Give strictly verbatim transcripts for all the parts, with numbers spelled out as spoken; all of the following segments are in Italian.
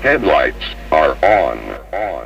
headlights are on, on.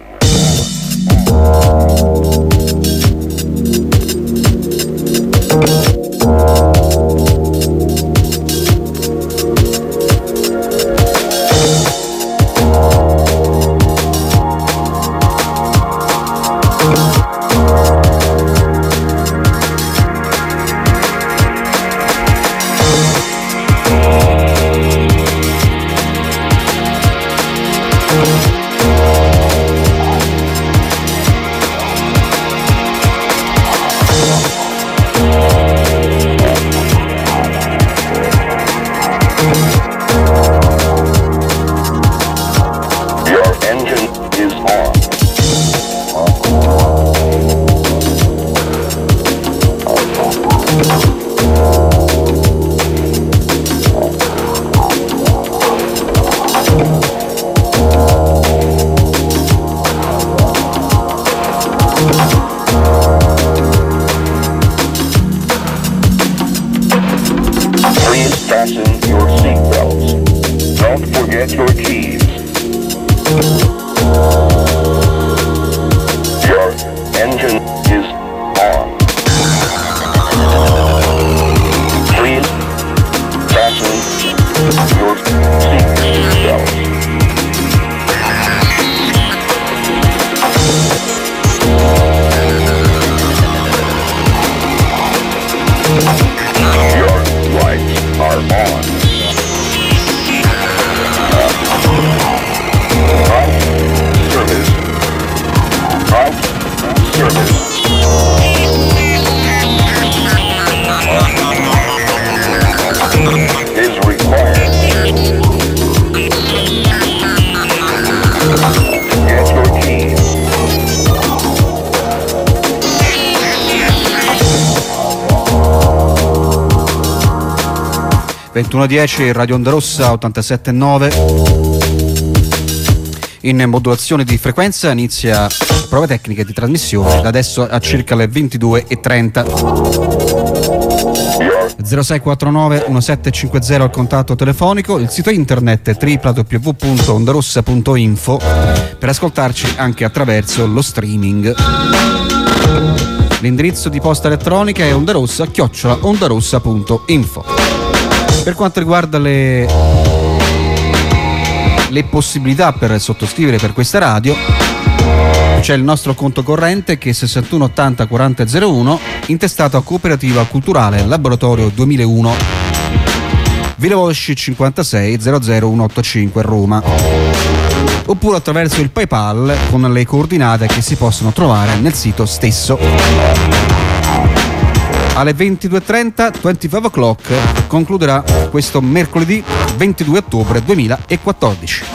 ventuno e dieci, Radio Onda Rossa ottantasette virgola nove. In modulazione di frequenza inizia prove tecniche di trasmissione da adesso a circa le ventidue e trenta. zero sei quattro nove uno sette cinque zero al contatto telefonico, il sito internet è w w w punto ondarossa punto info per ascoltarci anche attraverso lo streaming. L'indirizzo di posta elettronica è ondarossa chiocciola ondarossa punto info. Per quanto riguarda le, le possibilità per sottoscrivere per questa radio, c'è il nostro conto corrente che è sessantuno ottanta quaranta zero uno, intestato a Cooperativa Culturale Laboratorio duemilauno, Villa Volsci cinquantasei zero zero uno otto cinque Roma, oppure attraverso il PayPal con le coordinate che si possono trovare nel sito stesso. Alle ventidue e trenta, venticinque o'clock, concluderà questo mercoledì ventidue ottobre duemilaquattordici.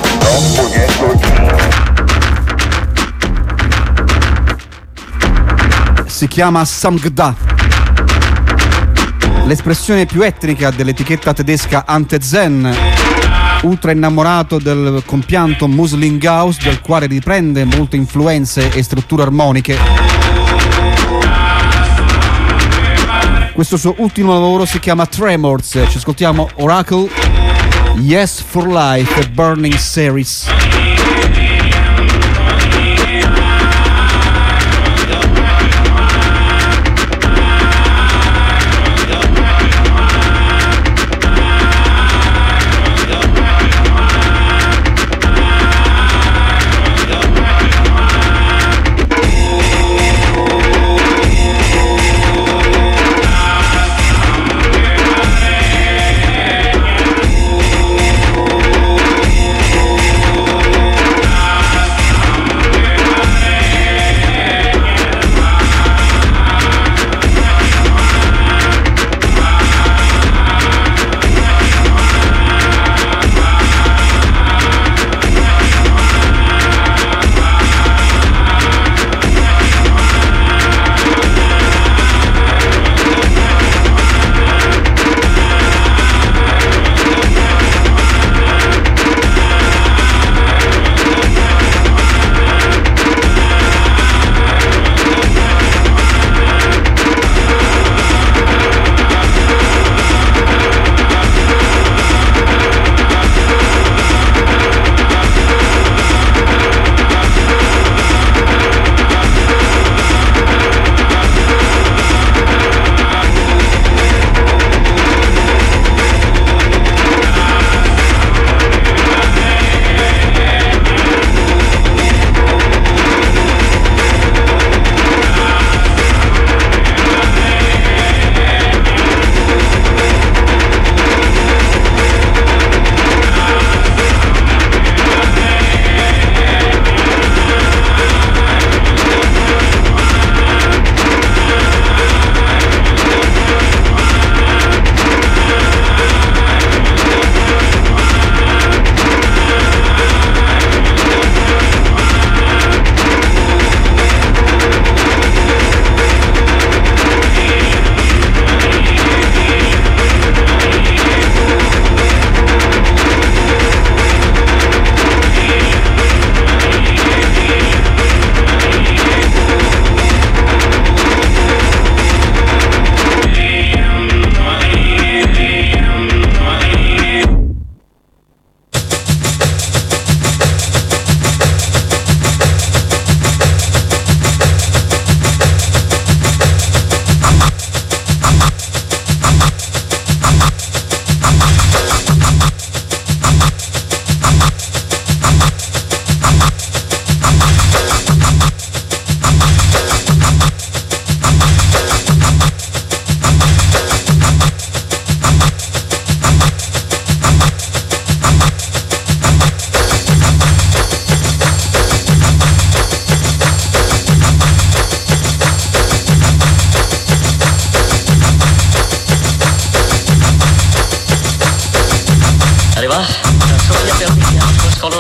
Si chiama Samgda, l'espressione più etnica dell'etichetta tedesca Ante Zen, ultra innamorato del compianto Muslingaus, del quale riprende molte influenze e strutture armoniche. Questo suo ultimo lavoro si chiama Tremors. Ci ascoltiamo Oracle, Yes for Life, Burning Series.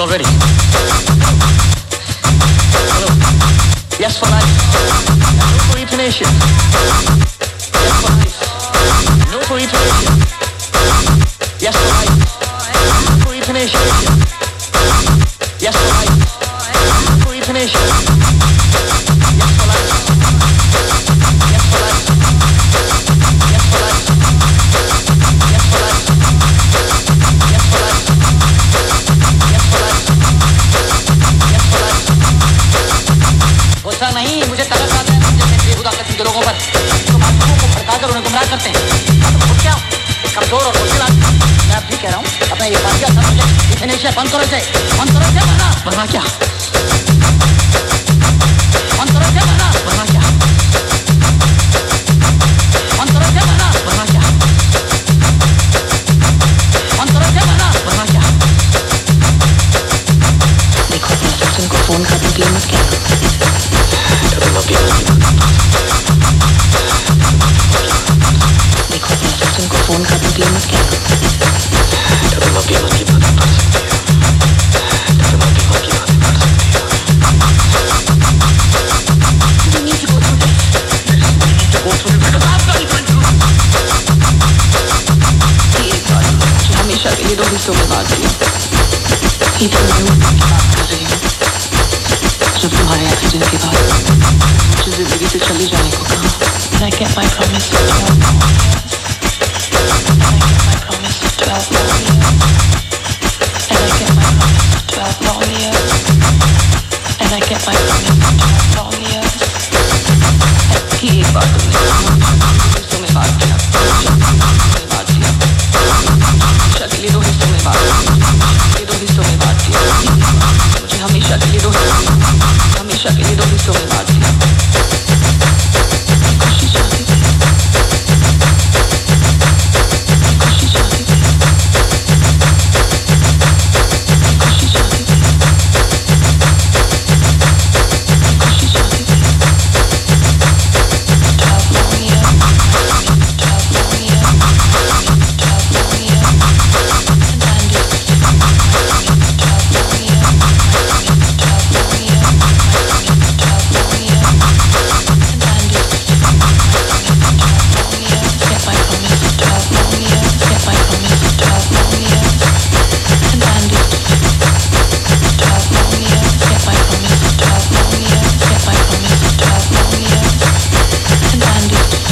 already. Hello. Yes for life. No for euthanasia. Yes for life. No for euthanasia. Yes for life. No for euthanasia. Yes for life. No for euthanasia. Yes for life. Yes for life. Yes for life. Yes for life. Yes for life. Yes for life. Yes for life. होता नहीं मुझे तरस आता है जैसे बेहुदा किस्म के लोगों पर तो मासूमों को भड़काकर उन्हें गुमराह करते हैं तो क्या कमजोर और मुश्किल मैं अब भी कह रहा हूँ अपना ये फासिया समझे इथनेशिया बंद करो इसे बंद करो इसे वरना वरना क्या बंद करो इसे वरना वरना क्या बंद करो इसे वरना वरना क्या बंद करो इसे वरना वरना क्या देखो अपने सचिन को फोन कर दूँ मत क्या देखो अपने सचिन को फोन कर दूँ मत क्या हमेशा के लिए दो हिस्सों में बात की ही तो मैं बात कर रही हूँ जब तुम्हारे एक्सीडेंट के बाद मुझे जिंदगी से चले जाने को कहा and I kept my promise for twelve more years and I kept my promise for twelve long years and I kept my promise for twelve long years कि एक बार तुमने हिस्सों में बात किया बात किया हमेशा के लिए दो हिस्सों में बात किया दो हिस्सों में बात किया मुझे हमेशा के लिए दो हमेशा के लिए दो हिस्सों में बात किया खुशी चाहती थी खुशी चाहती थी खुशी चाहती थी खुशी चाहती थी twelve long years twelve long years twelve long years and then twelve long years twelve long years twelve long years and then twelve long years get my promise twelve long years get my promise twelve long years and then twelve long years get my promise twelve long years get my promise twelve long years and then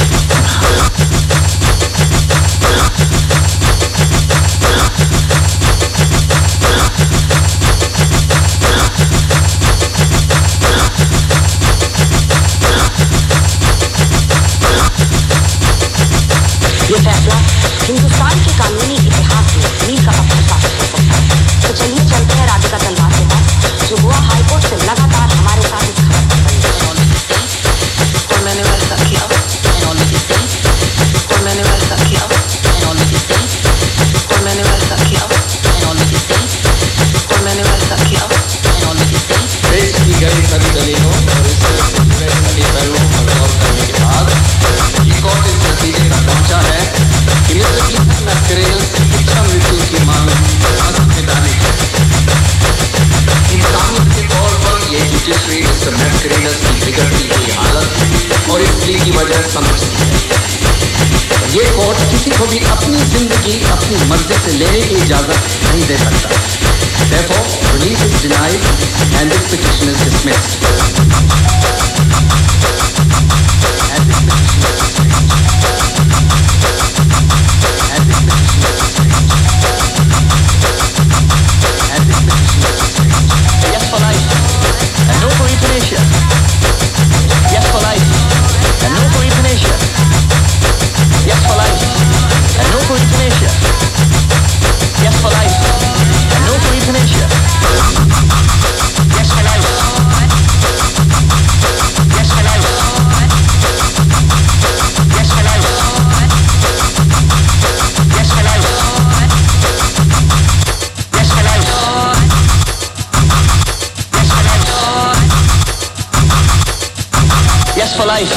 ये फैसला हिंदुस्तान के कानूनी इतिहास में मील का पत्थर साबित हो सकता है तो चलिए चलते हैं राधिका तलवार के पास जो गोवा हाईकोर्ट से लगातार हमारे साथ इस खबर पर बनी और मैंने वैसा किया और मैंने वैसा किया और मैंने वैसा किया और मैंने वैसा किया पेश की गई सभी दलीलों और इसके पूरे सभी पहलुओं पर गौर करने के बाद ये कोर्ट इस नतीजे पर पहुंचा है कि मिस्टर क्लिंटन मैकरेल शिक्षा मृत्यु की मांग असंवैधानिक है। इंसानियत के तौर पर ये जुडिशरी मिस्टर मैकरेल की बिगड़ती हुई हालत और इस प्ली की वजह समझती है। ये कोर्ट किसी को भी अपनी जिंदगी अपनी मर्जी से लेने की इजाजत नहीं दे सकता। Therefore, release is denied and this petition is dismissed. And this petition is dismissed. And this petition is dismissed. And this petition is dismissed. Yes for life and no for euthanasia. Yes for life and no for euthanasia. Yes for life and no for euthanasia. Yes for life and no for euthanasia. Yes for life. Yes for life. Yes for life. Yes for life. Yes for life. Yes for life. Yes for life.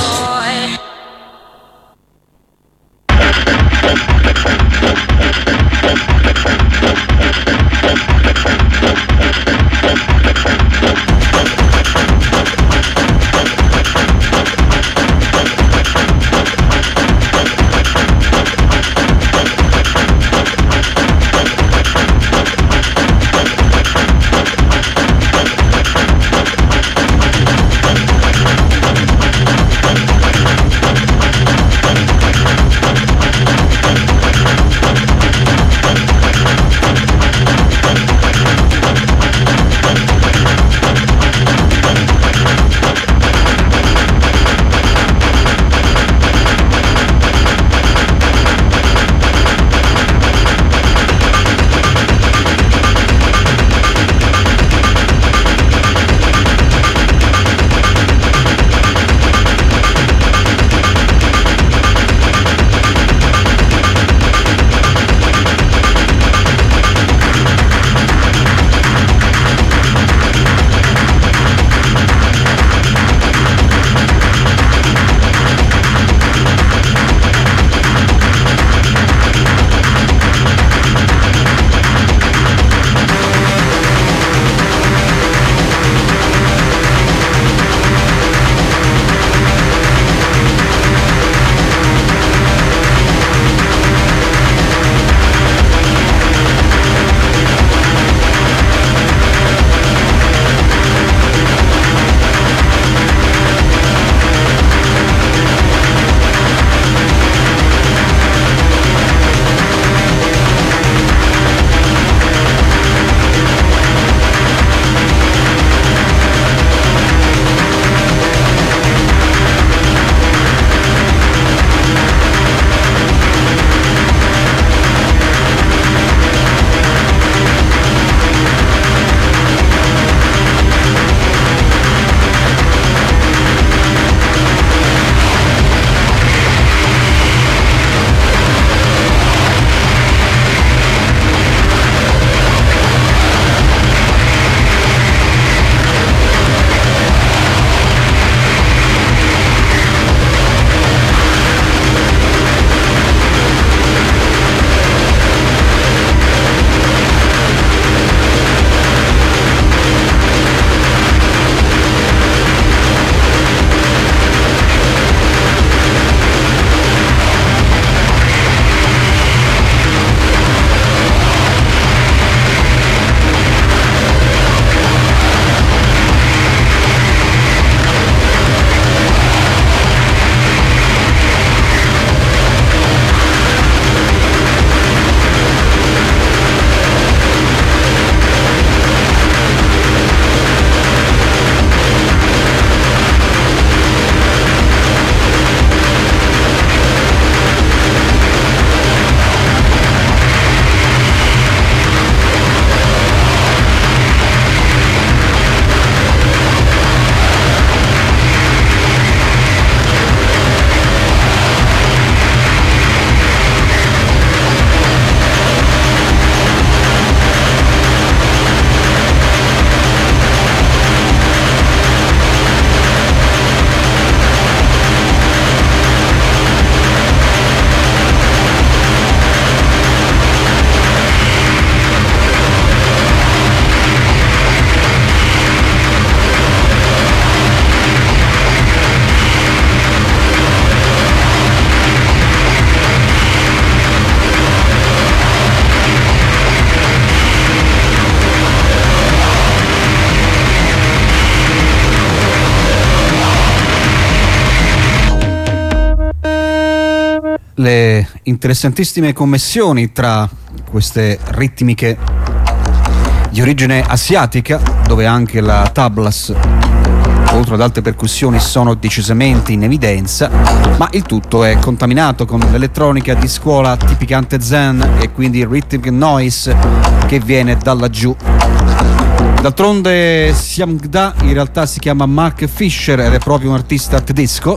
le interessantissime connessioni tra queste ritmiche di origine asiatica, dove anche la tablas oltre ad altre percussioni sono decisamente in evidenza, ma il tutto è contaminato con l'elettronica di scuola tipicamente zen e quindi rhythmic noise che viene da laggiù. D'altronde Siamgda in realtà si chiama Mark Fisher ed è proprio un artista tedesco,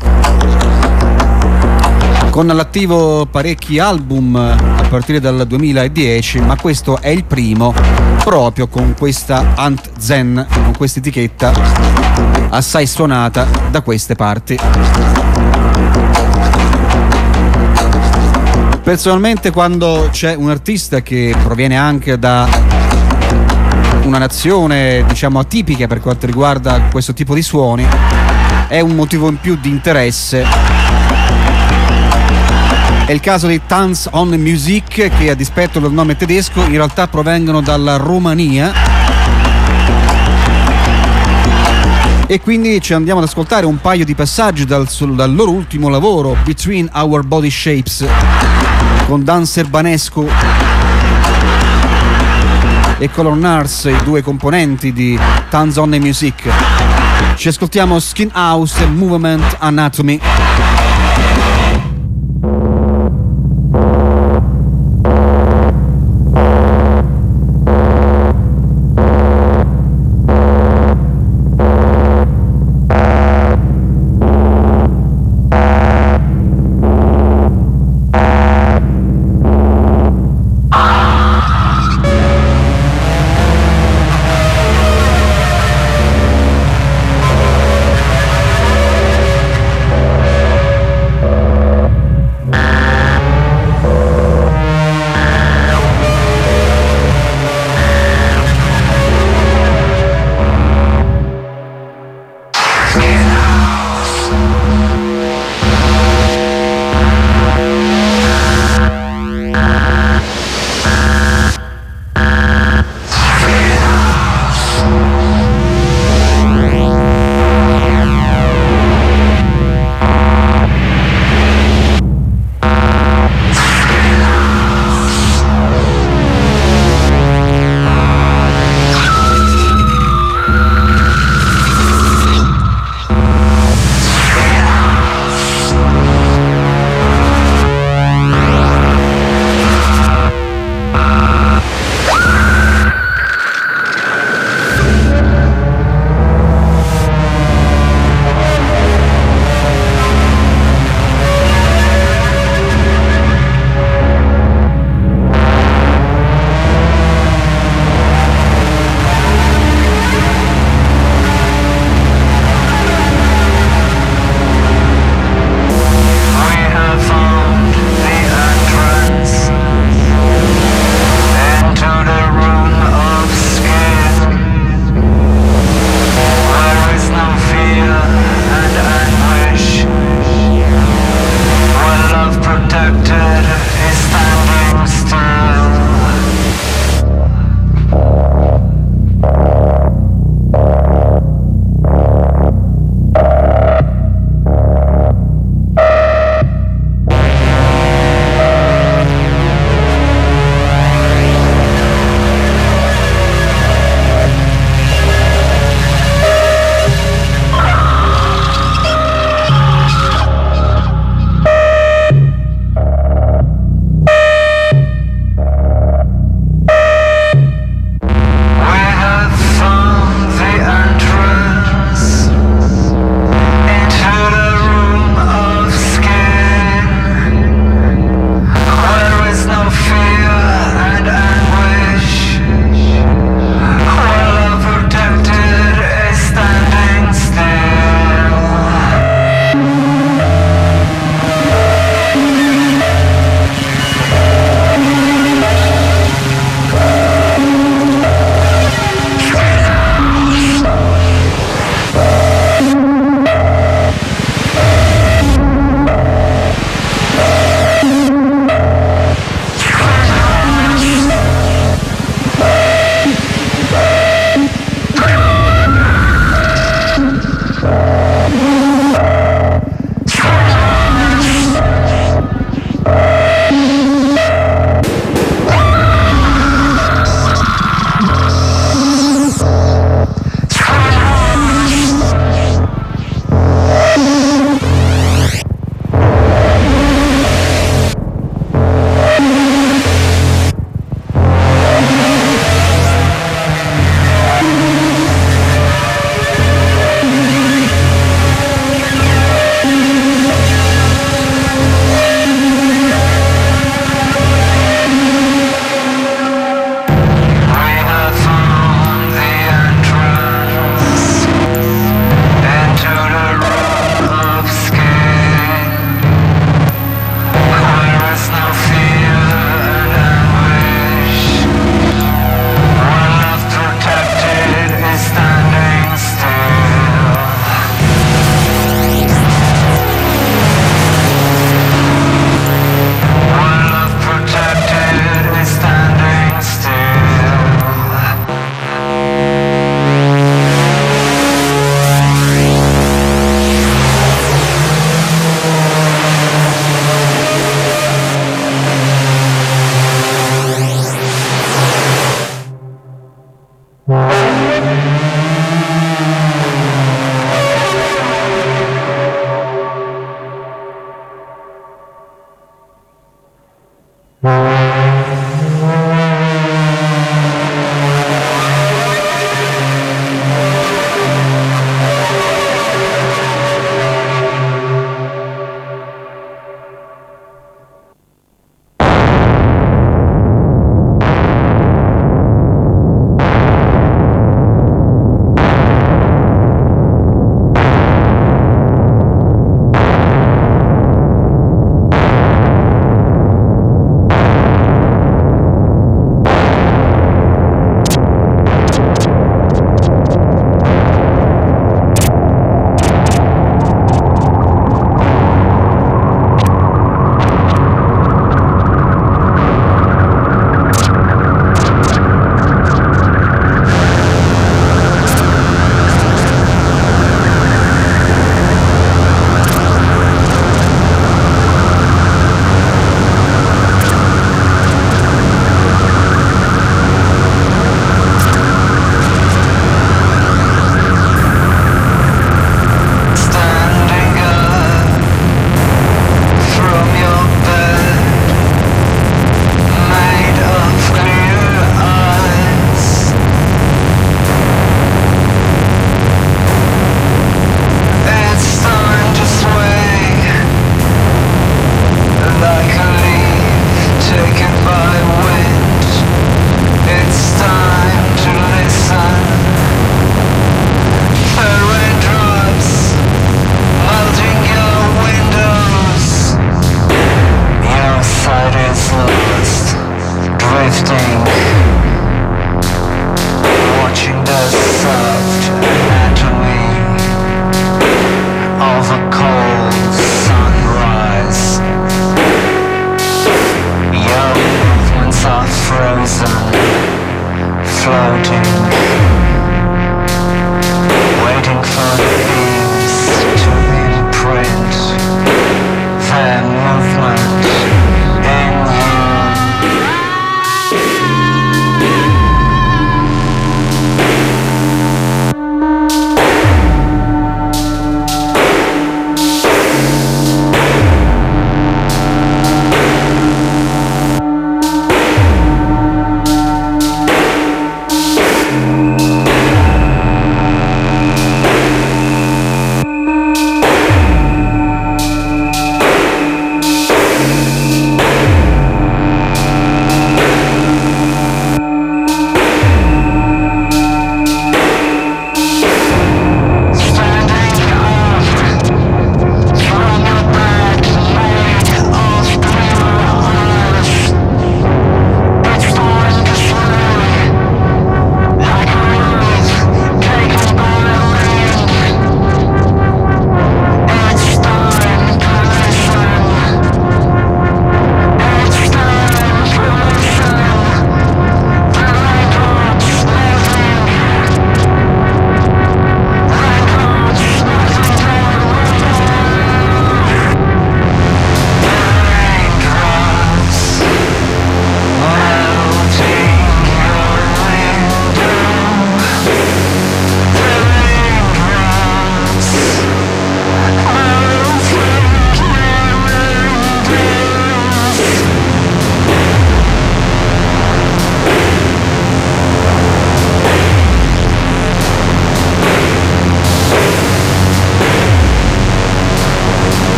con all'attivo parecchi album a partire dal duemiladieci, ma questo è il primo proprio con questa Ant Zen, con questa etichetta assai suonata da queste parti. Personalmente, quando c'è un artista che proviene anche da una nazione, diciamo, atipica per quanto riguarda questo tipo di suoni, è un motivo in più di interesse. È il caso di Tanz on Music, che a dispetto del nome tedesco in realtà provengono dalla Romania, e quindi ci andiamo ad ascoltare un paio di passaggi dal, dal loro ultimo lavoro, Between Our Body Shapes, con Dan Serbanescu e Color Nurse, i due componenti di Tanz on Music. Ci ascoltiamo Skin House e Movement Anatomy.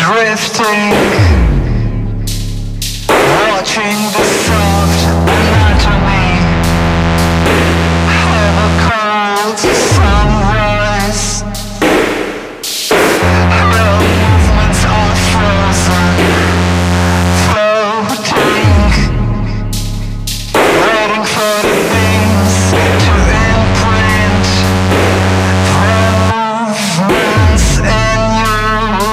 drifting, watching the soft anatomy of a cold sunrise. The movements are frozen, floating, waiting for the beams to imprint their movements in you.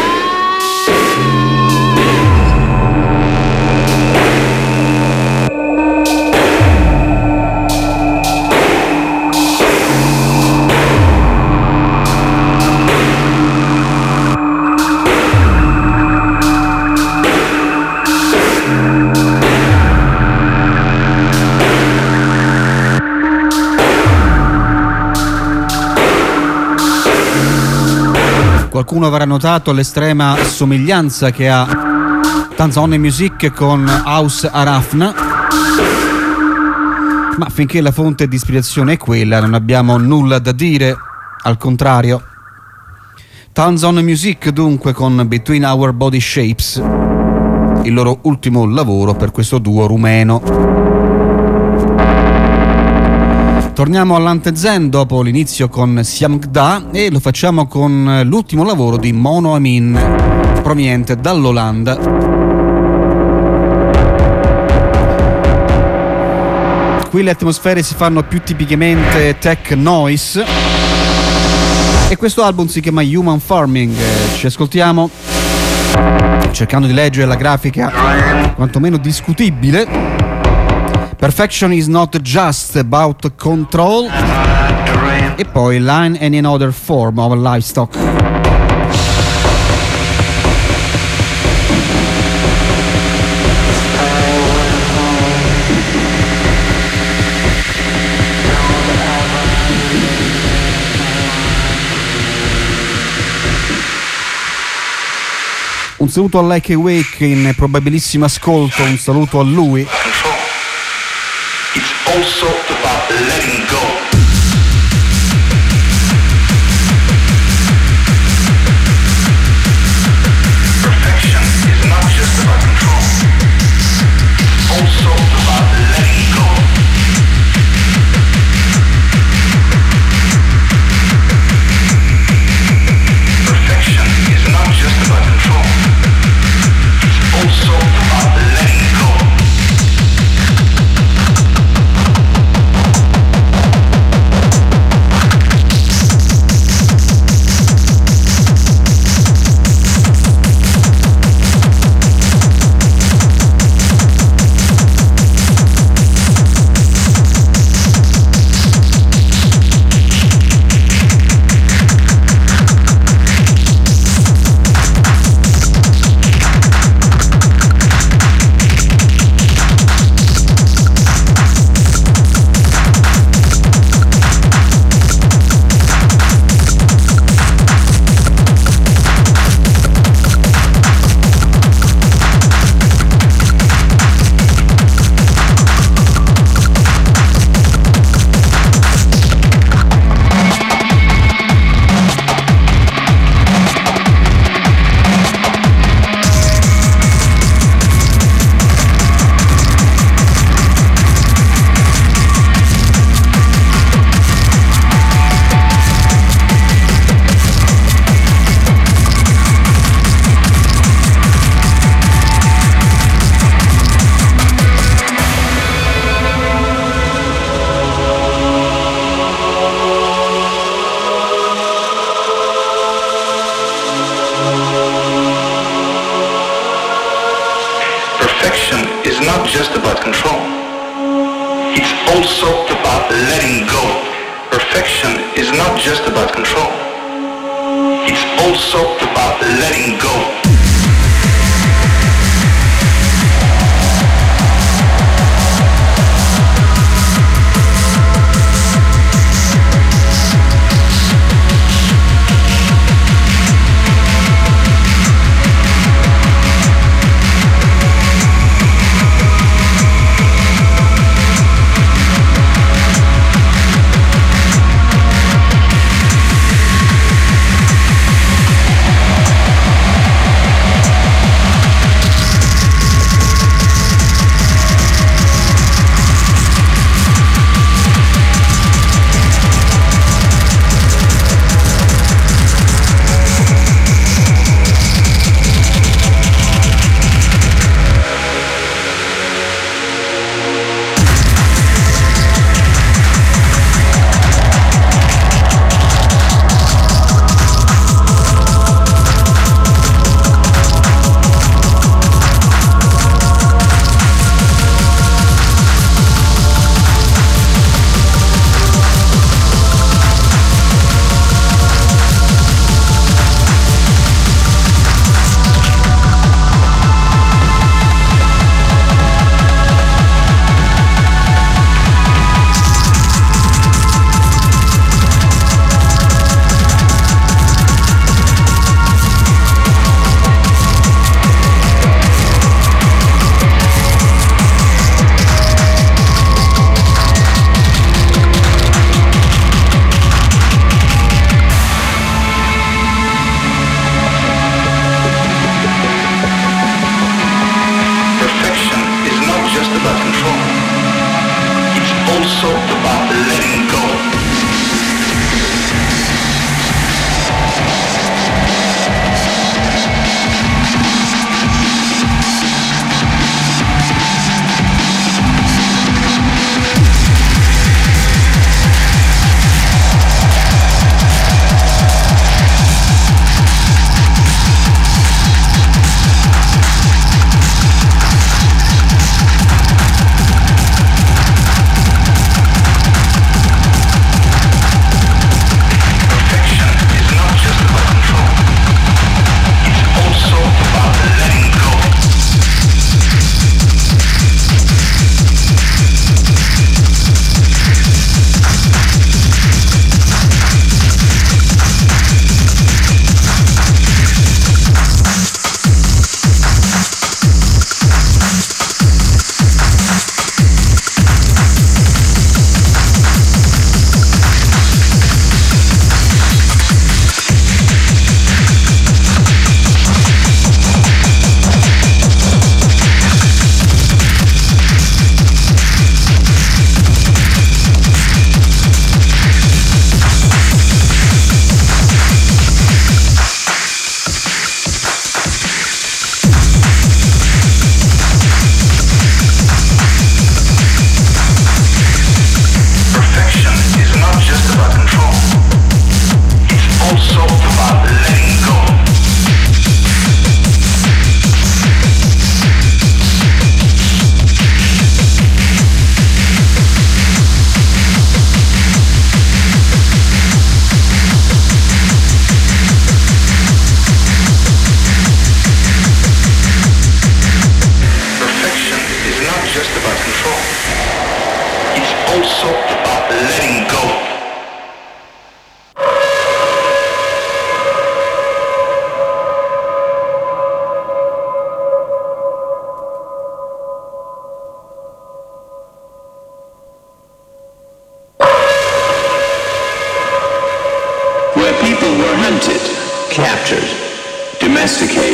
Qualcuno avrà notato l'estrema somiglianza che ha Tons On Music con House Arafna, ma finché la fonte di ispirazione è quella non abbiamo nulla da dire, al contrario. Tons On Music dunque con Between Our Body Shapes, il loro ultimo lavoro per questo duo rumeno. Torniamo all'Antezen dopo l'inizio con Siam Gda e lo facciamo con l'ultimo lavoro di Mono Amin, proveniente dall'Olanda. Qui le atmosfere si fanno più tipicamente tech noise e questo album si chiama Human Farming. Ci ascoltiamo cercando di leggere la grafica quantomeno discutibile. Perfection is not just about control. E poi Line and Another Form of Livestock. Un saluto a Like Awake in probabilissimo ascolto, un saluto a lui. It's also about letting go. Perfection is not just about control. It's also about letting go. Perfection is not just about control. It's also about letting go.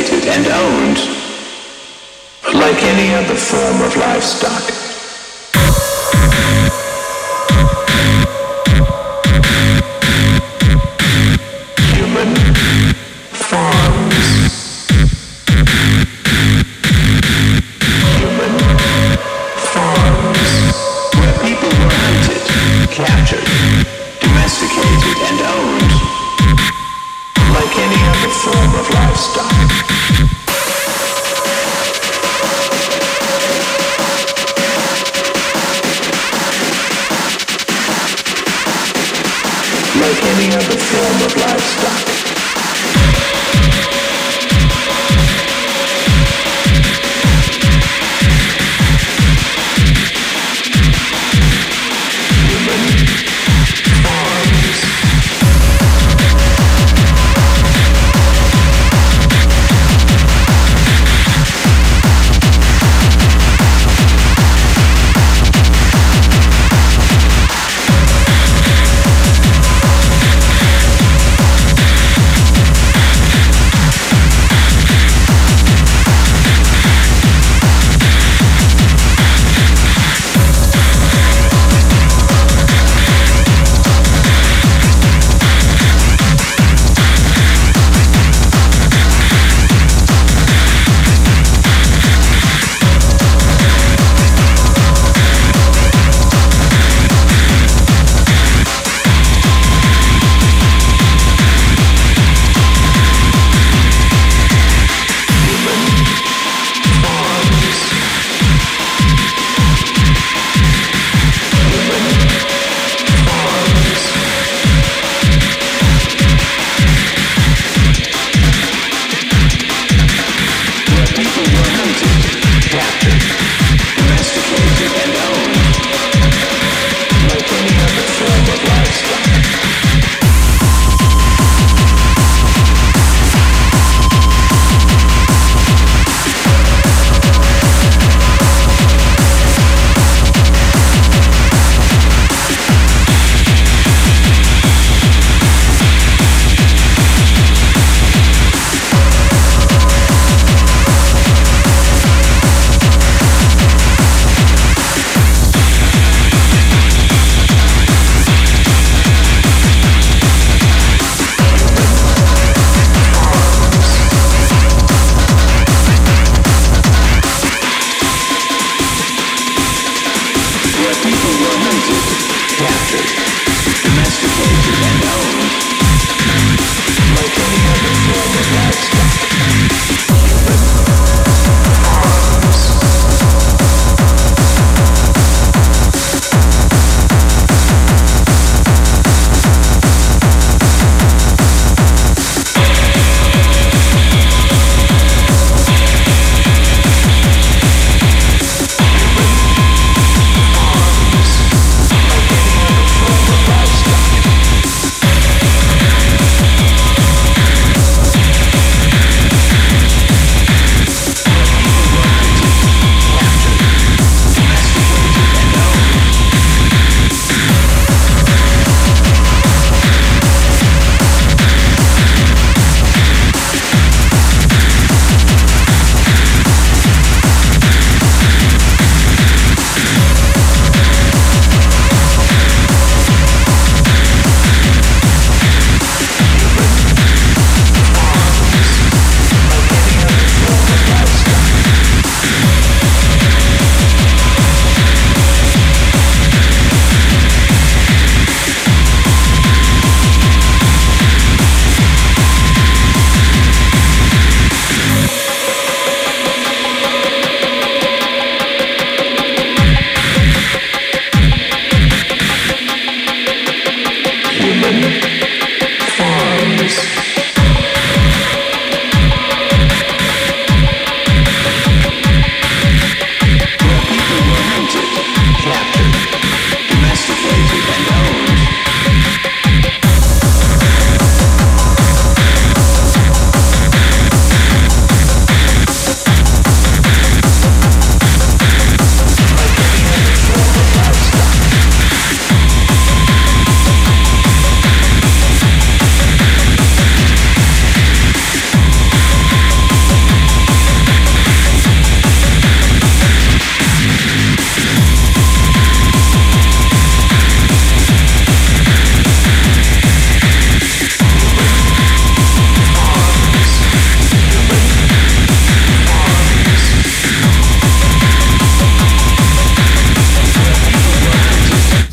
domesticated and owned like any other form of livestock. Human farms. Human farms. Where people were hunted, captured, domesticated, and owned like any other form of livestock.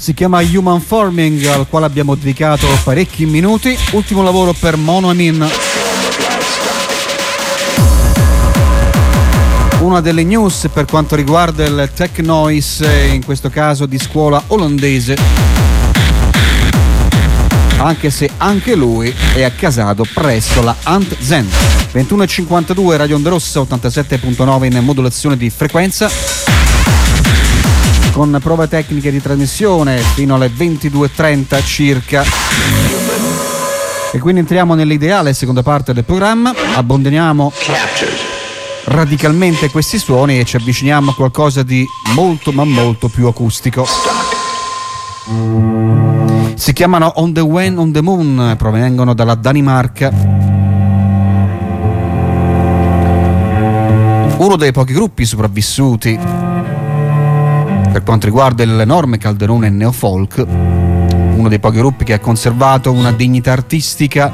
si chiama Human Forming, al quale abbiamo dedicato parecchi minuti. Ultimo lavoro per Mono Amin. Una delle news per quanto riguarda il tech noise, in questo caso di scuola olandese, anche se anche lui è accasato presso la Antzen. ventuno e cinquantadue, Radio Onda Rossa, ottantasette virgola nove in modulazione di frequenza, con prove tecniche di trasmissione fino alle ventidue e trenta circa. E quindi entriamo nell'ideale seconda parte del programma, abbandoniamo radicalmente questi suoni e ci avviciniamo a qualcosa di molto ma molto più acustico. Si chiamano On the Wind on the Moon, provengono dalla Danimarca. Uno dei pochi gruppi sopravvissuti per quanto riguarda l'enorme calderone neofolk, uno dei pochi gruppi che ha conservato una dignità artistica.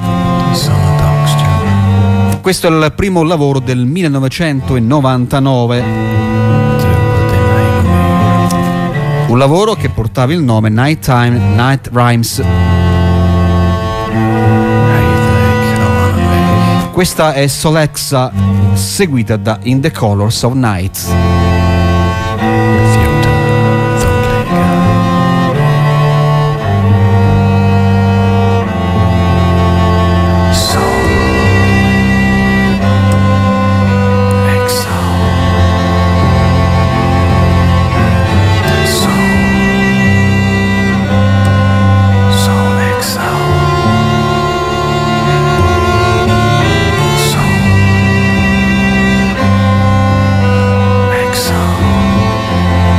Questo è il primo lavoro del millenovecentonovantanove, un lavoro che portava il nome Nighttime Night Rhymes. Questa è Solexa, seguita da In the Colors of Night. Exile.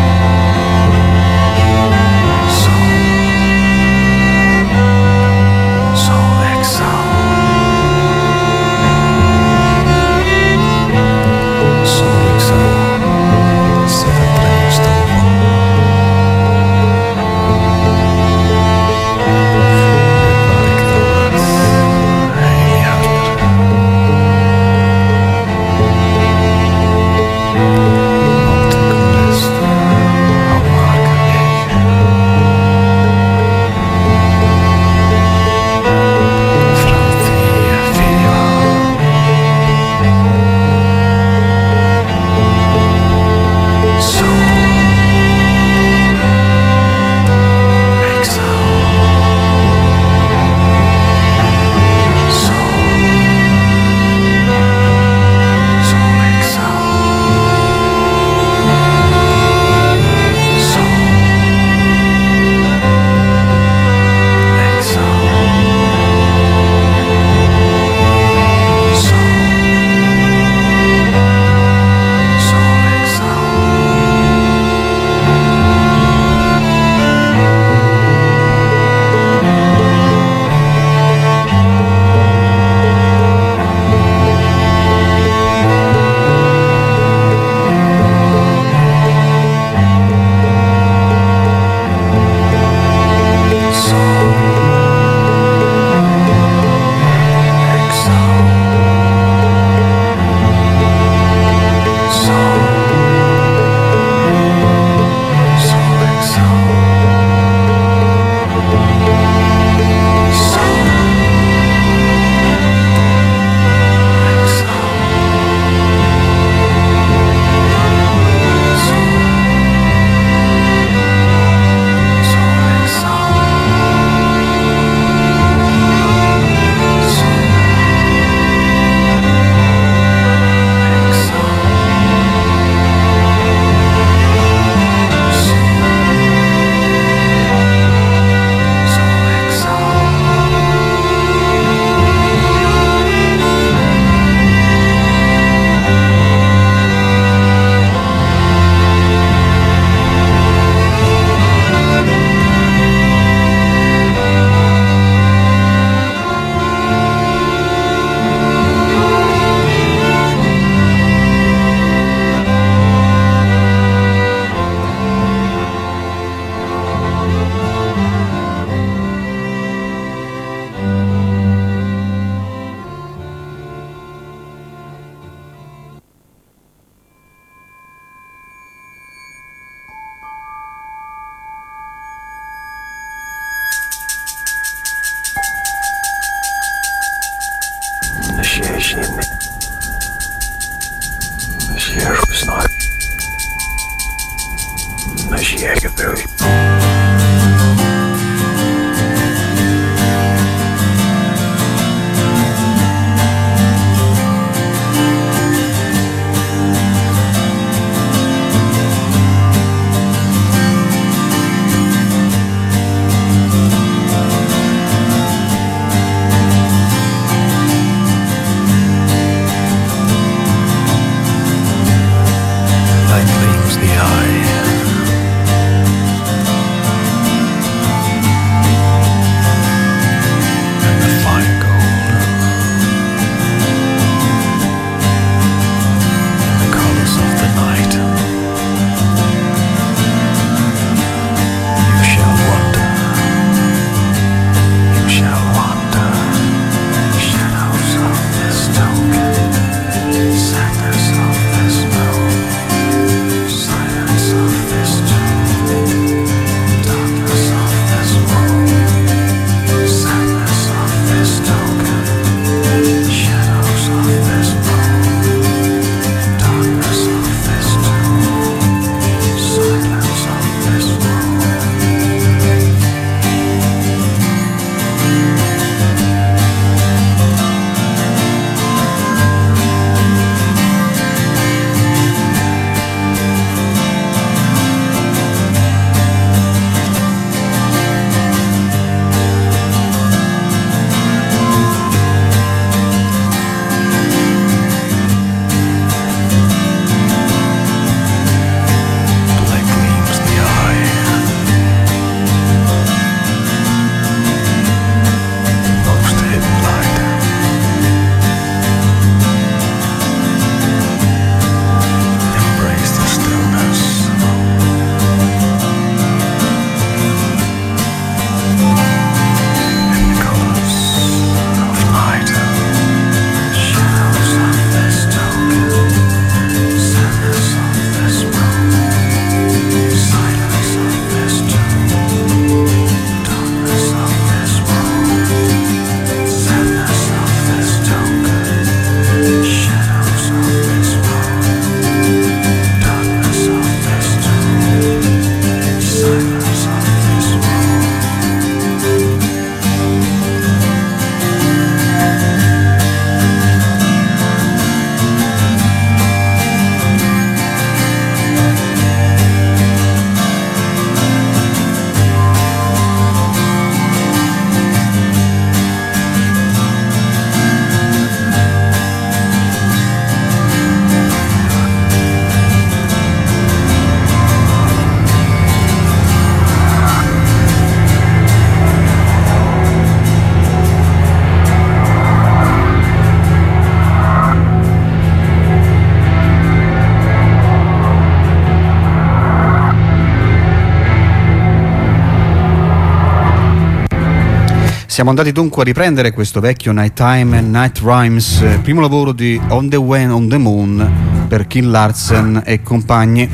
Siamo andati dunque a riprendere questo vecchio Nighttime and Night Rhymes, primo lavoro di On the Way on the Moon per Kim Larsen e compagni.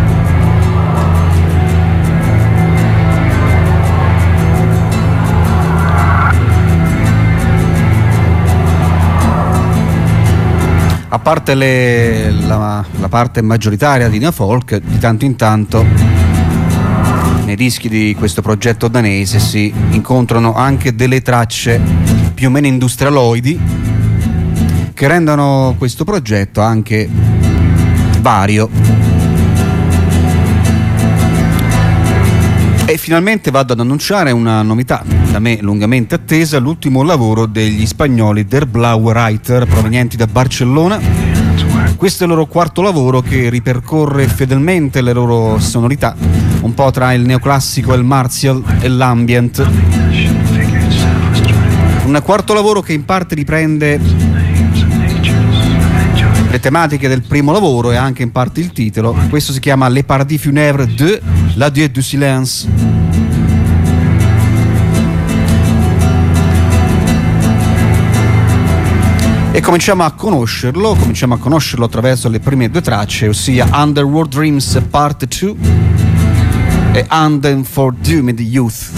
A parte le, la, la parte maggioritaria di neofolk, di tanto in tanto nei dischi di questo progetto danese si incontrano anche delle tracce più o meno industrialoidi che rendono questo progetto anche vario. E finalmente vado ad annunciare una novità da me lungamente attesa, l'ultimo lavoro degli spagnoli Der Blaue Reiter, provenienti da Barcellona. Questo è il loro quarto lavoro che ripercorre fedelmente le loro sonorità, un po' tra il neoclassico, il martial e l'ambient. Un quarto lavoro che in parte riprende le tematiche del primo lavoro e anche in parte il titolo. Questo si chiama Les Paradis Funèbres de l'Adieu du Silence. E cominciamo a conoscerlo, cominciamo a conoscerlo attraverso le prime due tracce, ossia Underworld Dreams Part due e Anden for Doomed Youth.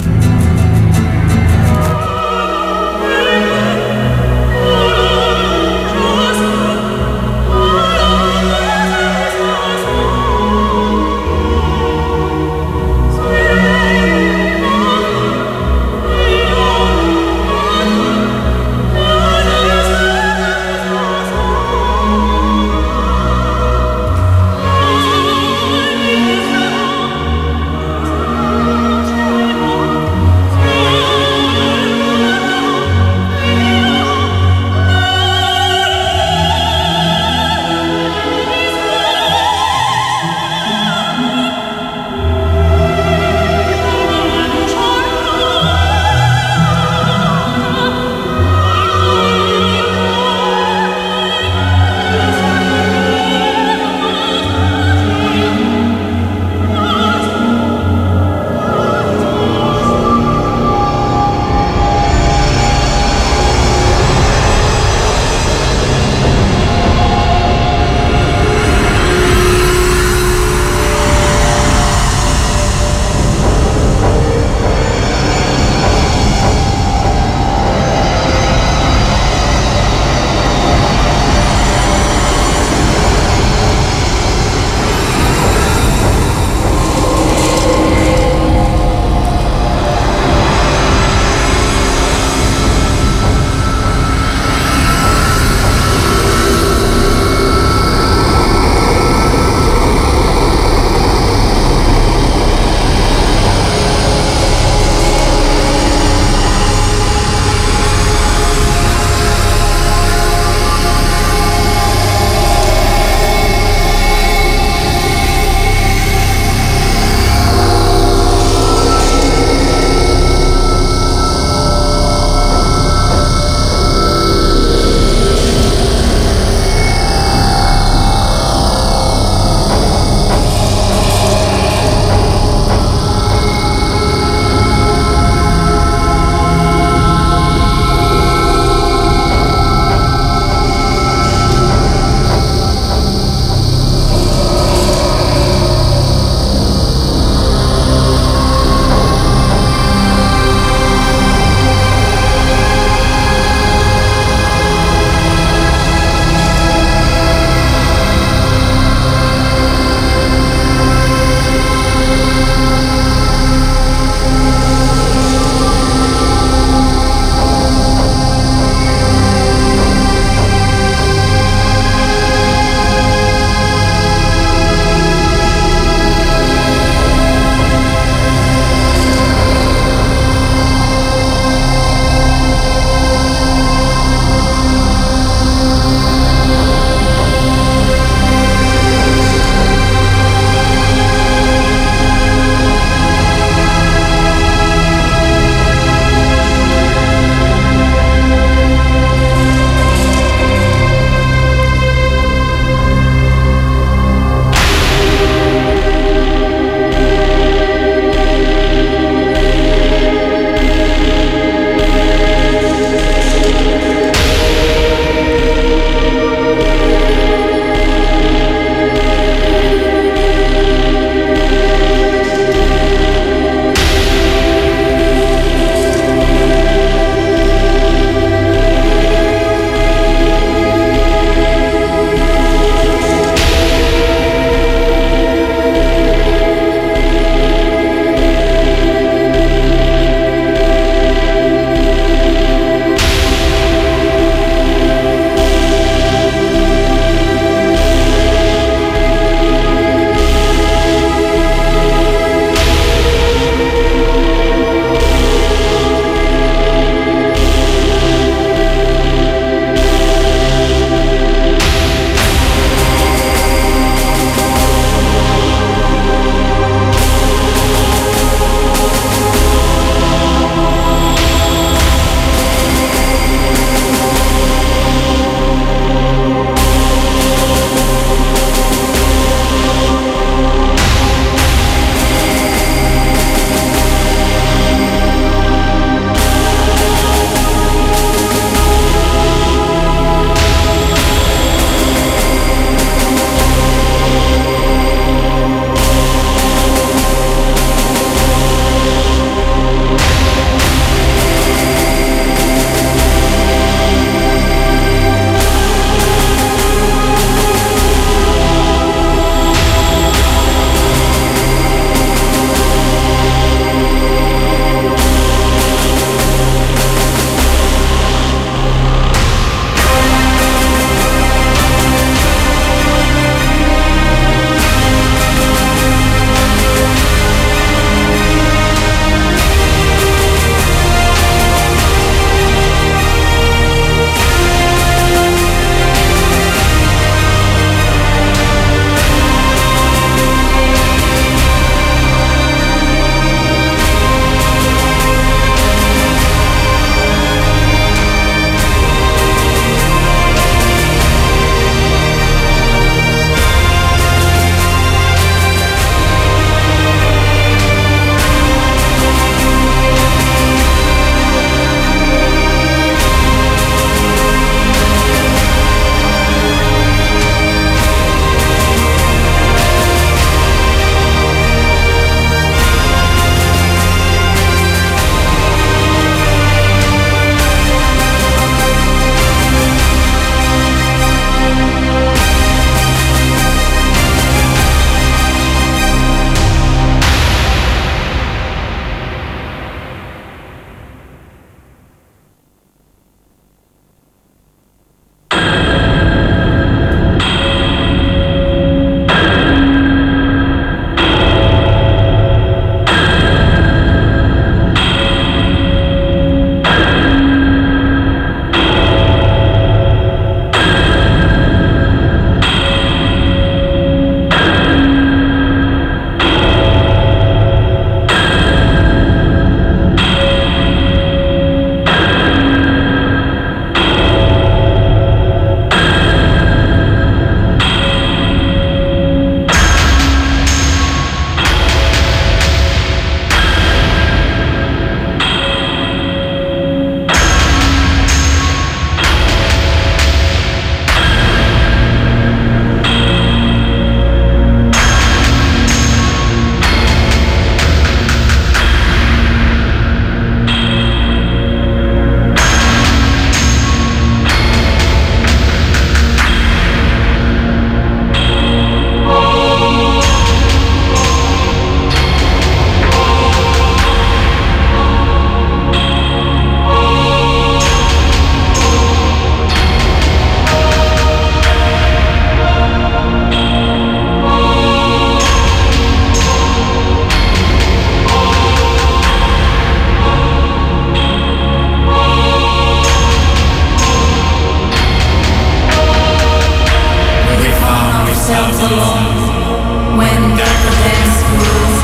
alone when decadence grew.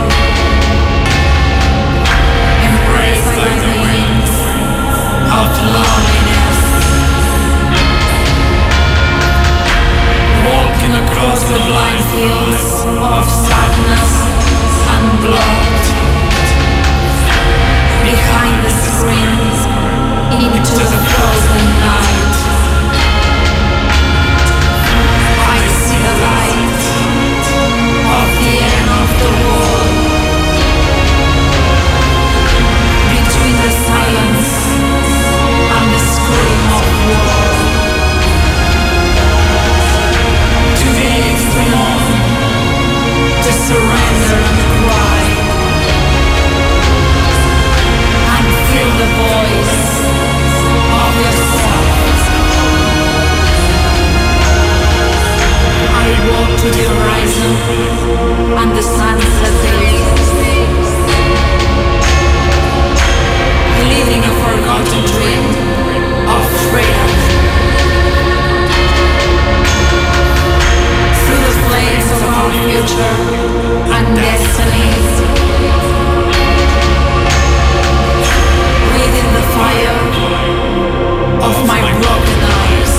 Embraced by the wings of loneliness, walking across the blind fields of sadness and blood, behind the screens into the frozen night. I see the light of the end of the world, between the silence and the scream of war. Today is the moment to surrender and cry, and feel the voice of yourself. I walk to the horizon and the sunset days, living a forgotten dream of freedom. Through the flames of our future and destinies, within the fire of my broken eyes,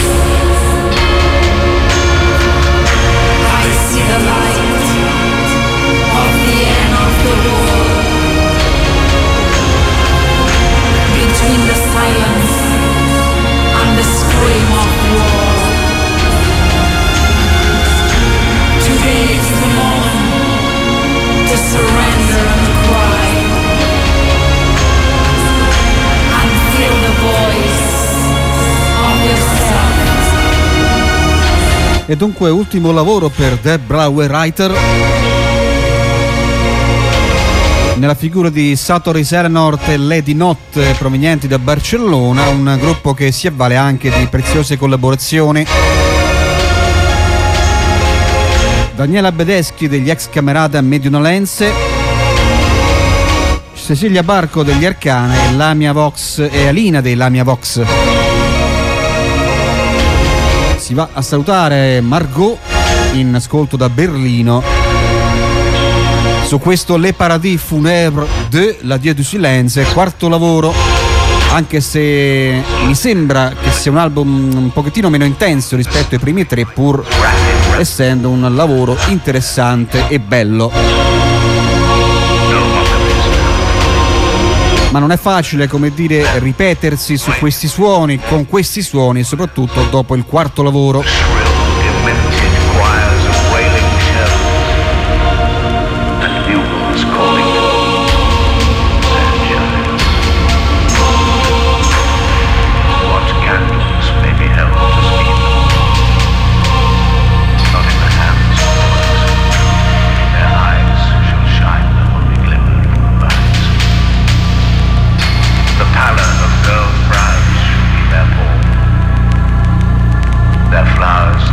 I see the light of the end of the world, between the silence and the scream of war. Today is the moment to surrender and cry, and feel the voice of yourself. E dunque ultimo lavoro per Deb Brauerreiter nella figura di Satori Selenort e Lady Not, provenienti da Barcellona, un gruppo che si avvale anche di preziose collaborazioni. Daniela Bedeschi degli ex Camerata Medionolense, Cecilia Barco degli Arcana e Lamia Vox e Alina dei Lamia Vox. Si va a salutare Margot in ascolto da Berlino su questo Le Paradis Funèbre de l'Adieu du Silence, quarto lavoro, anche se mi sembra che sia un album un pochettino meno intenso rispetto ai primi tre, pur essendo un lavoro interessante e bello. Ma non è facile, come dire, ripetersi su questi suoni, con questi suoni, soprattutto dopo il quarto lavoro. Their flowers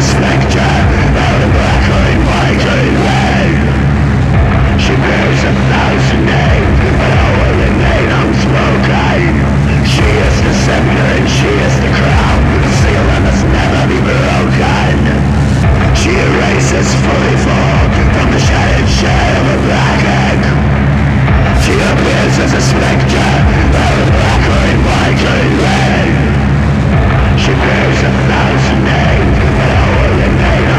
She bears a thousand names, but all of the names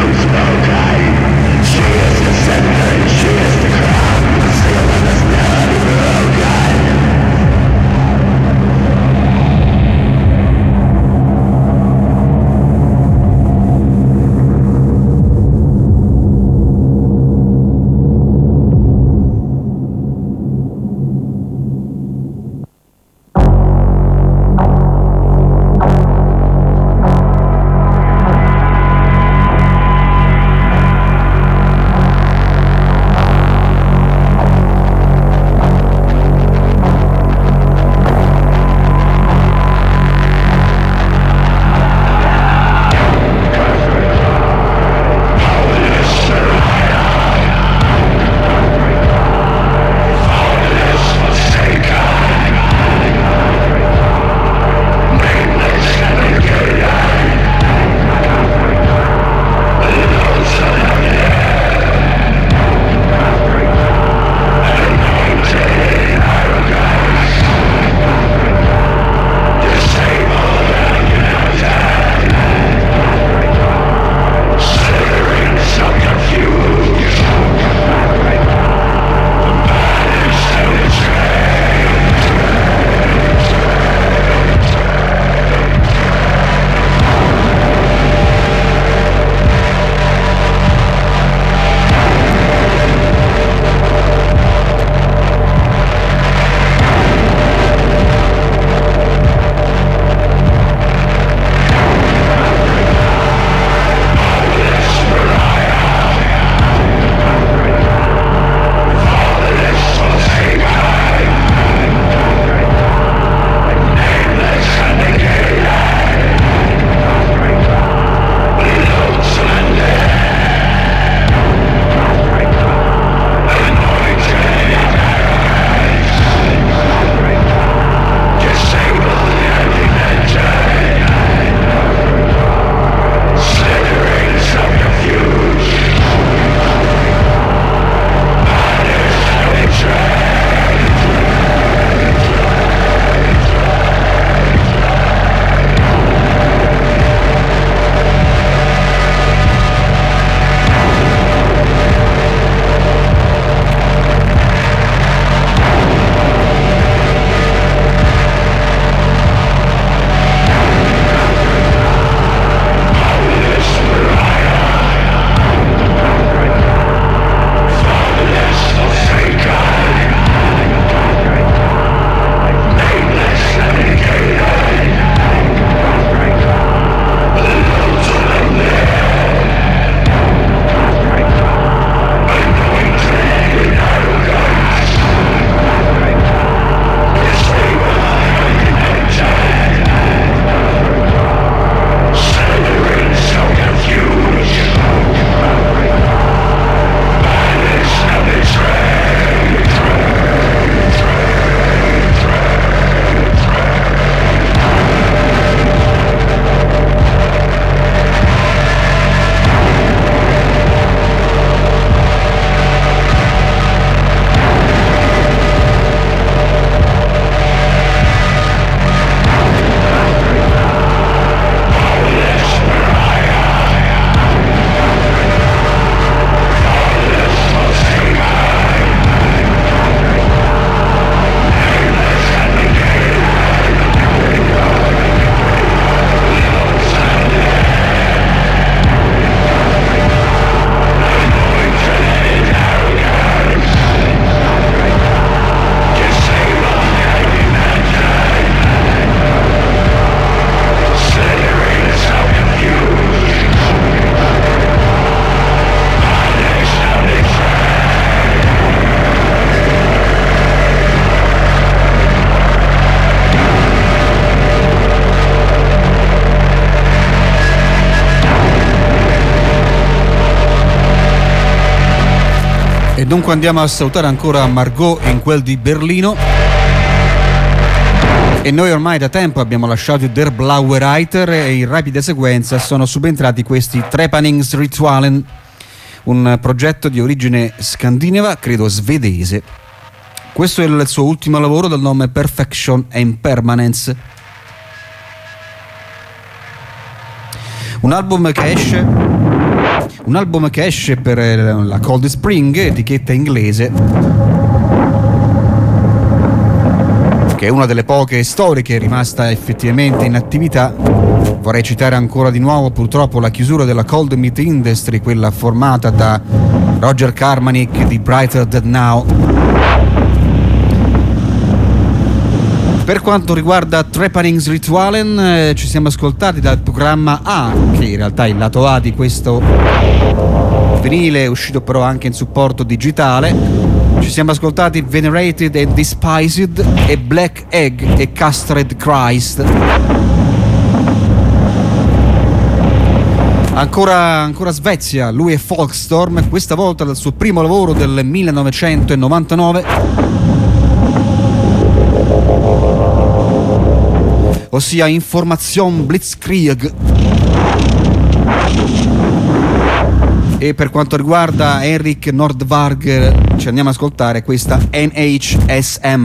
dunque andiamo a salutare ancora Margot in quel di Berlino. E noi ormai da tempo abbiamo lasciato Der Blaue Reiter e in rapida sequenza sono subentrati questi Trepanningsritualen, un progetto di origine scandinava, credo svedese. Questo è il suo ultimo lavoro dal nome Perfection and Permanence. Un album che esce un album che esce per la Cold Spring, etichetta inglese, che è una delle poche storiche rimasta effettivamente in attività. Vorrei citare ancora di nuovo purtroppo la chiusura della Cold Meat Industry, quella formata da Roger Carmack di Brighter Than Now. Per quanto riguarda Trepanningsritualen, eh, ci siamo ascoltati dal programma A, che in realtà è il lato A di questo vinile, uscito però anche in supporto digitale. Ci siamo ascoltati Venerated and Despised e Black Egg e Castrated Christ. Ancora, ancora Svezia, lui è Folkstorm, questa volta dal suo primo lavoro del millenovecentonovantanove, ossia Information Blitzkrieg. E per quanto riguarda Henrik Nordvarg ci andiamo ad ascoltare questa N H S M.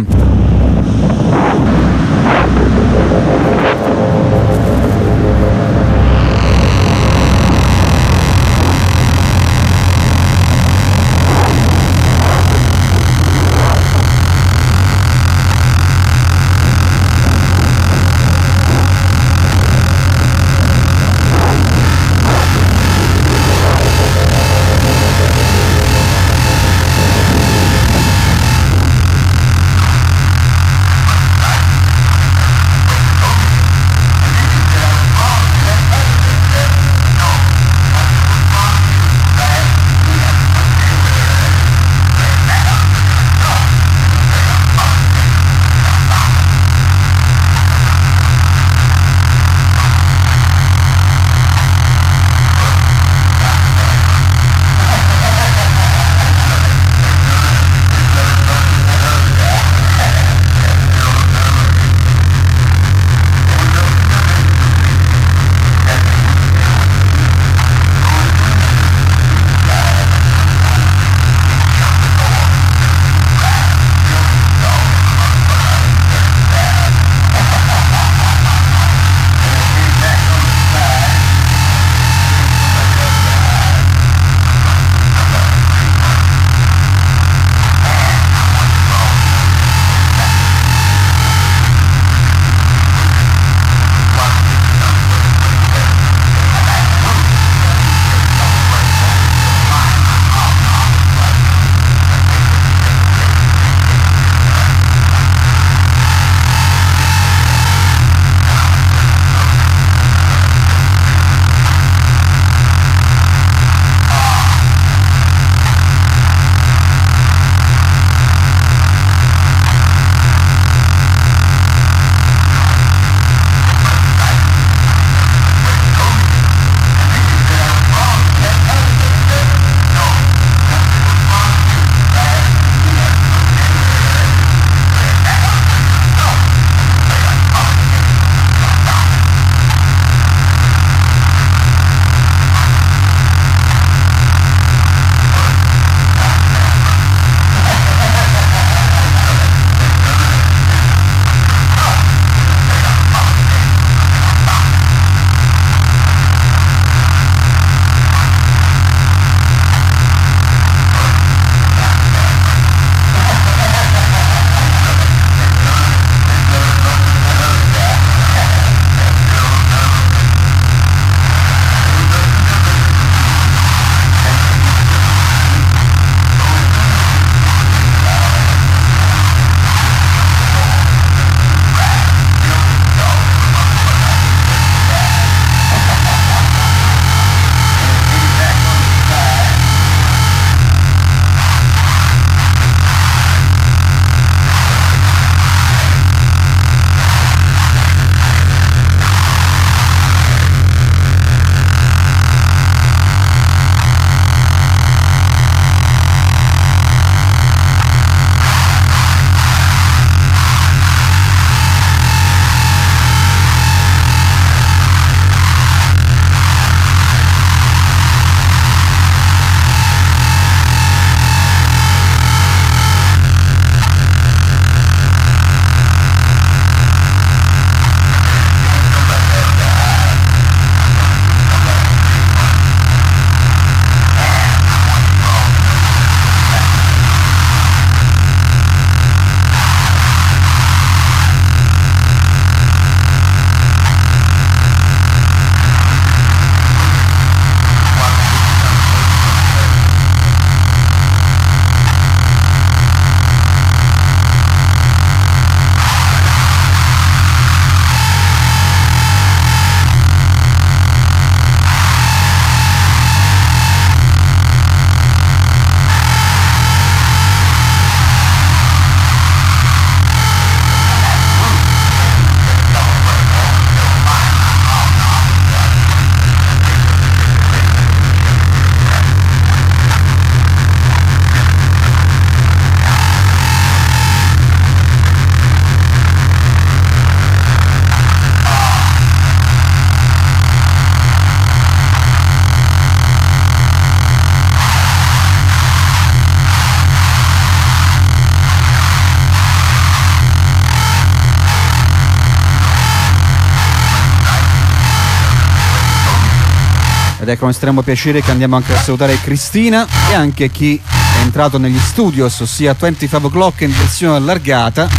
ed è con estremo piacere che andiamo anche a salutare Cristina e anche chi è entrato negli studios, ossia venticinque O'Clock in versione allargata.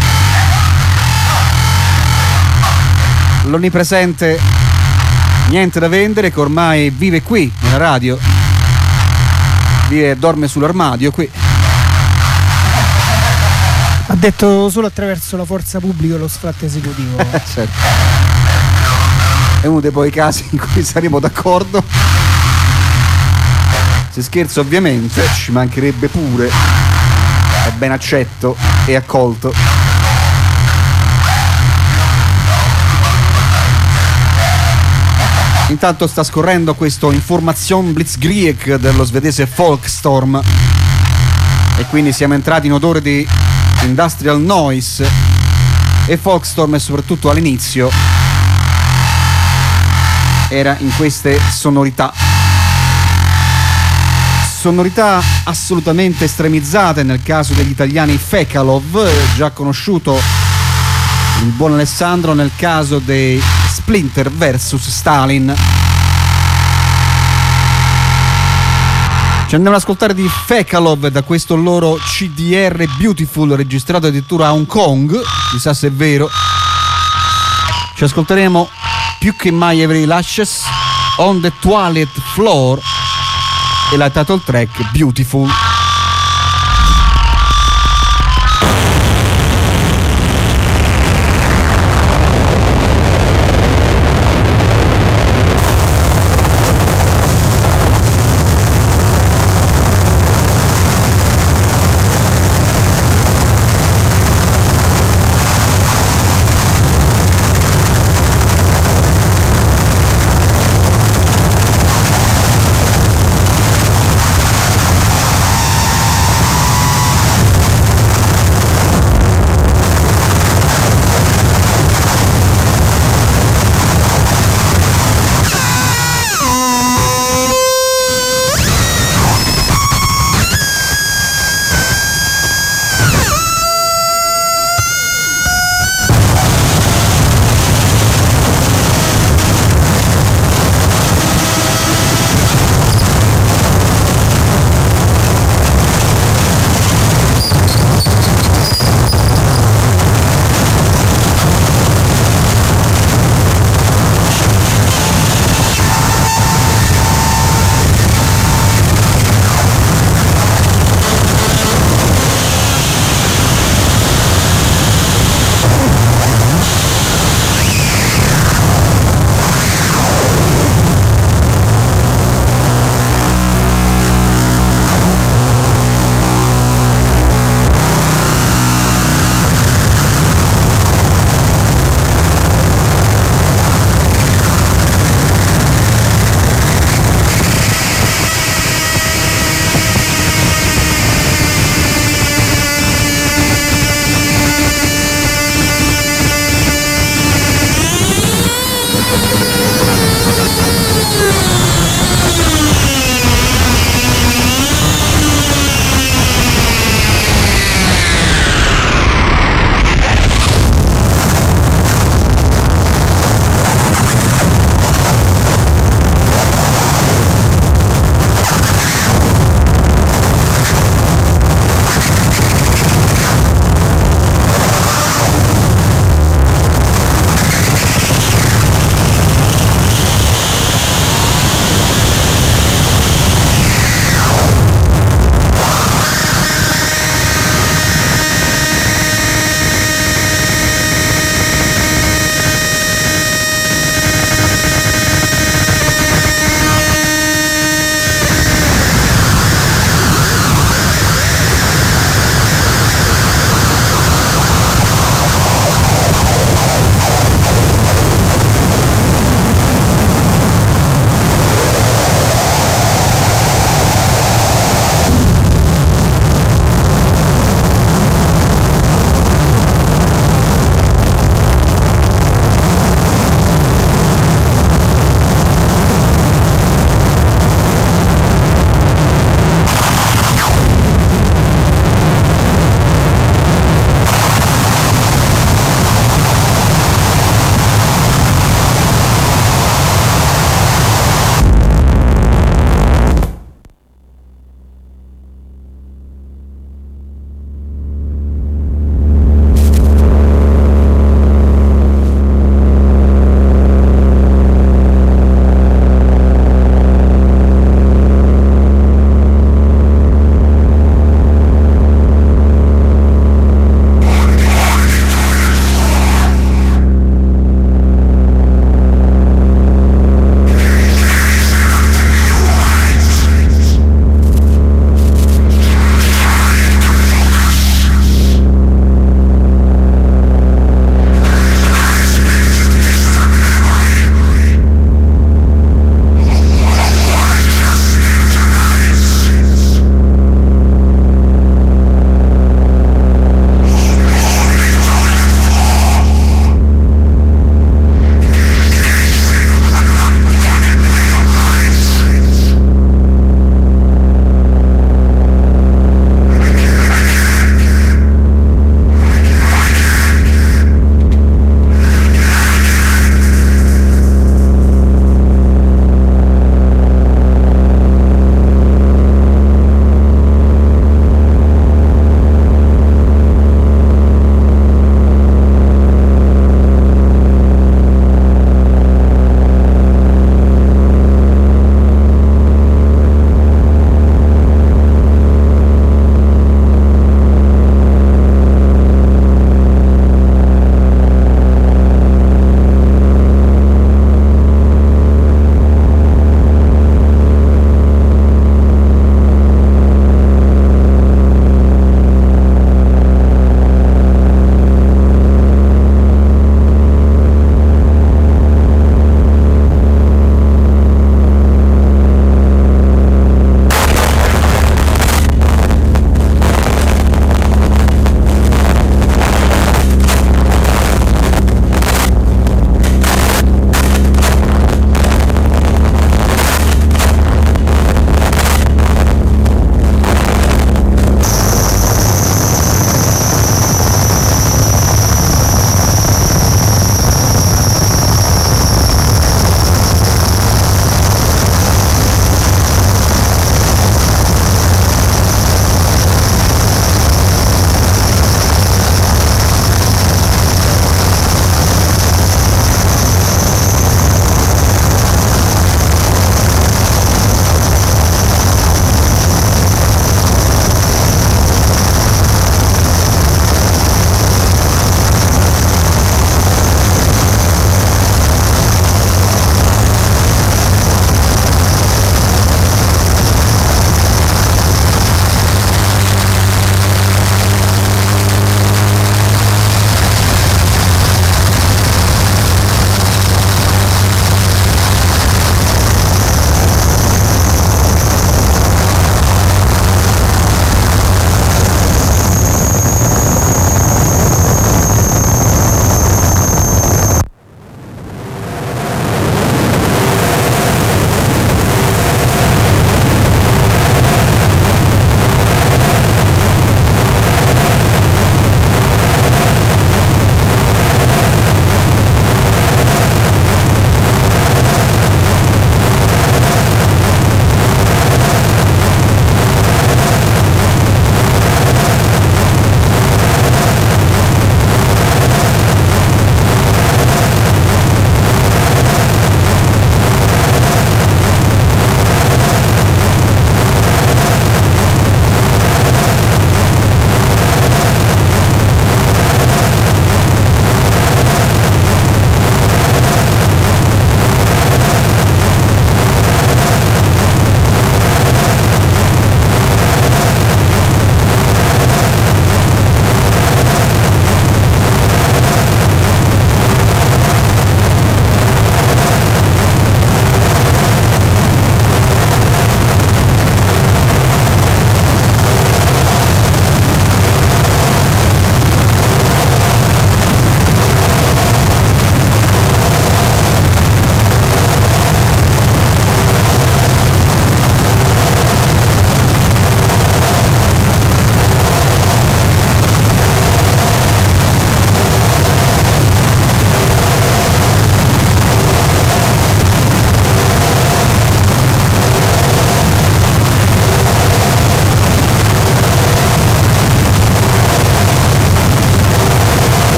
L'onnipresente Niente da vendere, che ormai vive qui nella radio, vive e dorme sull'armadio qui. Ha detto solo attraverso la forza pubblica e lo sfratto esecutivo. Certo. È uno dei pochi casi in cui saremo d'accordo. Se scherzo, ovviamente, ci mancherebbe pure. È ben accetto e accolto. Intanto sta scorrendo questo Information Blitzkrieg dello svedese Folkstorm e quindi siamo entrati in odore di industrial noise, e Folkstorm, e soprattutto all'inizio era in queste sonorità sonorità assolutamente estremizzate nel caso degli italiani Fekalov, già conosciuto il buon Alessandro nel caso dei Splinter versus Stalin. Ci andiamo ad ascoltare di Fekalov da questo loro C D R Beautiful, registrato addirittura a Hong Kong, chissà se è vero. Ci ascolteremo più che mai Every Lashes, On the Toilet Floor e la title track Beautiful.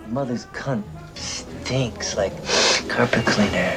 mother's cunt stinks like carpet cleaner.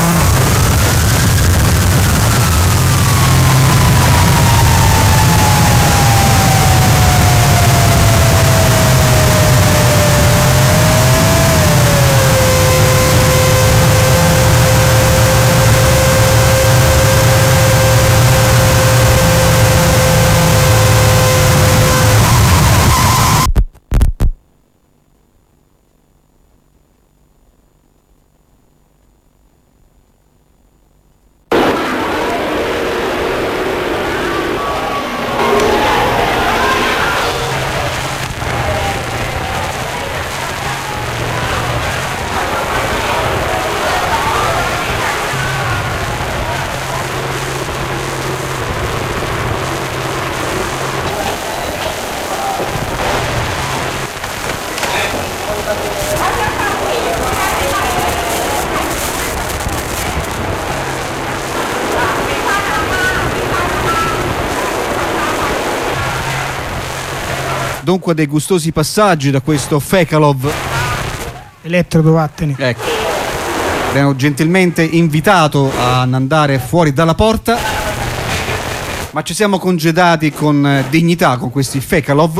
Dunque dei gustosi passaggi da questo Fecalov. Elettrodo, vattene. Ecco. Abbiamo gentilmente invitato a andare fuori dalla porta, ma ci siamo congedati con dignità con questi Fecalov.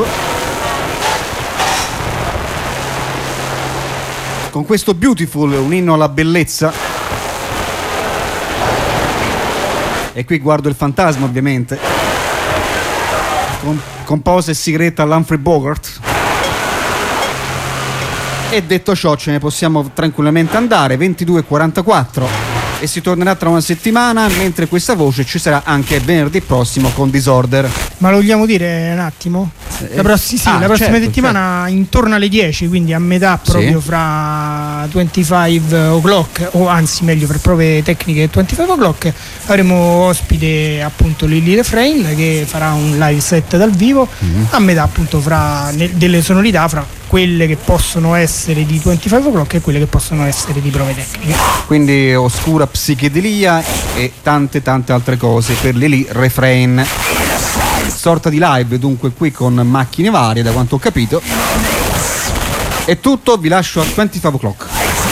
Con questo Beautiful, un inno alla bellezza. E qui guardo il fantasma, ovviamente. Con composta e sigletta all'Humphrey Bogart. E detto ciò, ce ne possiamo tranquillamente andare. Ventidue e quarantaquattro e si tornerà tra una settimana, mentre questa voce ci sarà anche venerdì prossimo con Disorder. Ma lo vogliamo dire un attimo? La, pross- sì, ah, la prossima certo, settimana certo. intorno alle dieci, quindi a metà proprio sì. Fra venticinque o'clock, o anzi meglio per prove tecniche venticinque o'clock, avremo ospite appunto Lily Refrain che farà un live set dal vivo, mm-hmm. a metà appunto fra ne- delle sonorità fra quelle che possono essere di venticinque o'clock e quelle che possono essere di prove tecniche. Quindi oscura psichedelia e tante tante altre cose per Lily Refrain. Sorta di live dunque qui con macchine varie, da quanto ho capito. È tutto, vi lascio a venticinque o'clock.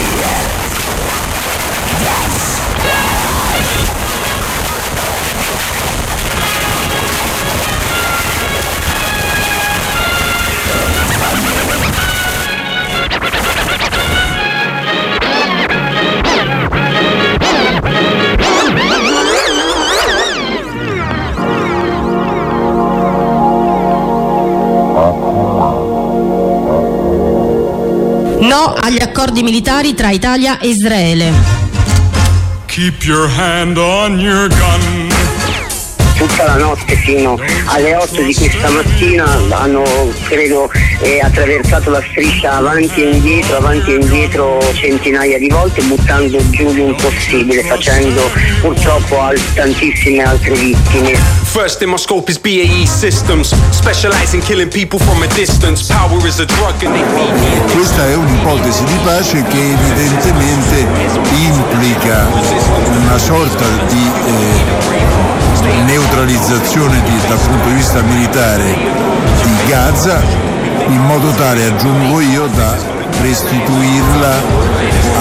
No agli accordi militari tra Italia e Israele. Keep your hand on your gun. Tutta la notte fino alle otto di questa mattina hanno, credo, eh, attraversato la striscia avanti e indietro, avanti e indietro centinaia di volte, buttando giù l'impossibile, facendo purtroppo al- tantissime altre vittime. First in my scope is B A E Systems, specialize in killing people from a distance. Power is a drug and they feed me. Questa è un'ipotesi di pace che evidentemente implica una sorta di eh, neutralizzazione di, dal punto di vista militare di Gaza, in modo tale, aggiungo io, da restituirla